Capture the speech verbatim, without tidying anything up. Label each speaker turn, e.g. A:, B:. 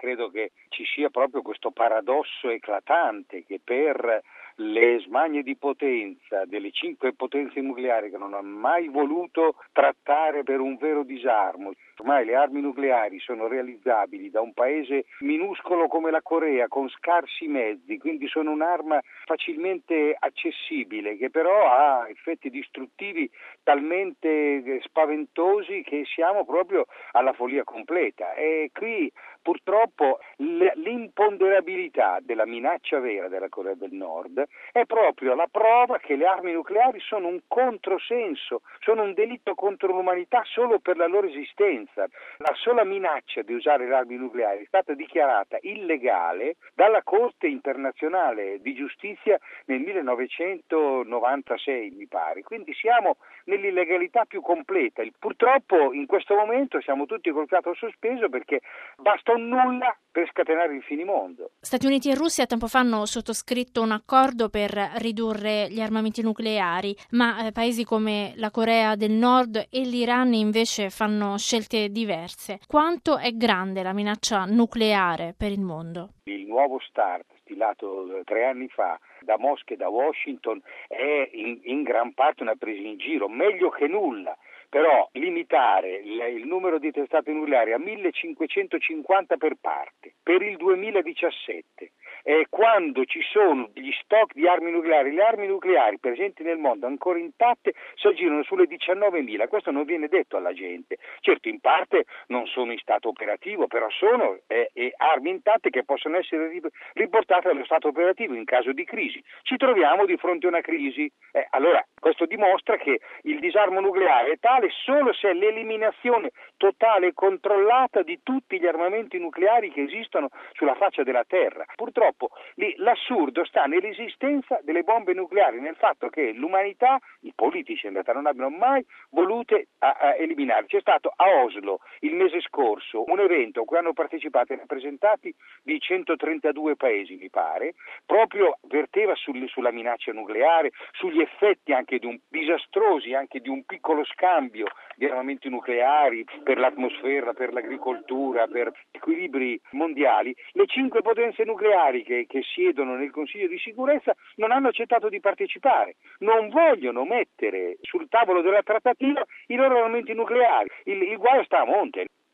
A: credo che ci sia proprio questo paradosso eclatante che per le smanie di potenza delle cinque potenze nucleari che non hanno mai voluto trattare per un vero disarmo. Ormai le armi nucleari sono realizzabili da un paese minuscolo come la Corea con scarsi mezzi, quindi sono un'arma facilmente accessibile che però ha effetti distruttivi talmente spaventosi che siamo proprio alla follia completa. E qui purtroppo l'imponderabilità della minaccia vera della Corea del Nord è proprio la prova che le armi nucleari sono un controsenso, sono un delitto contro l'umanità solo per la loro esistenza. La sola minaccia di usare le armi nucleari è stata dichiarata illegale dalla Corte internazionale di giustizia nel millenovecentonovantasei, mi pare. Quindi siamo nell'illegalità più completa. Purtroppo in questo momento siamo tutti col fiato sospeso perché basta un nulla per scatenare il finimondo.
B: Stati Uniti e Russia tempo fa hanno sottoscritto un accordo per ridurre gli armamenti nucleari, ma eh, paesi come la Corea del Nord e l'Iran invece fanno scelte diverse. Quanto è grande la minaccia nucleare per il mondo?
A: Il nuovo START, stilato tre anni fa da Mosca e da Washington, è in, in gran parte una presa in giro, meglio che nulla. Però limitare il, il numero di testate nucleari a millecinquecentocinquanta per parte per il duemiladiciassette, e quando ci sono gli stock di armi nucleari, le armi nucleari presenti nel mondo ancora intatte si aggirano sulle diciannovemila, questo non viene detto alla gente. Certo, in parte non sono in stato operativo, però sono eh, eh, armi intatte che possono essere riportate allo stato operativo in caso di crisi. Ci troviamo di fronte a una crisi, eh, allora questo dimostra che il disarmo nucleare è tale solo se è l'eliminazione totale e controllata di tutti gli armamenti nucleari che esistono sulla faccia della Terra. Purtroppo lì, l'assurdo sta nell'esistenza delle bombe nucleari, nel fatto che l'umanità, i politici in realtà non abbiano mai volute a, a eliminare. C'è stato a Oslo il mese scorso un evento a cui hanno partecipato i rappresentanti di centotrentadue paesi, mi pare, proprio verteva sul, sulla minaccia nucleare, sugli effetti anche di un disastrosi anche di un piccolo scambio di armamenti nucleari per l'atmosfera, per l'agricoltura, per equilibri mondiali. Le cinque potenze nucleari che, che siedono nel Consiglio di sicurezza non hanno accettato di partecipare, non vogliono mettere sul tavolo della trattativa i loro armamenti nucleari. Il, il guaio sta a monte.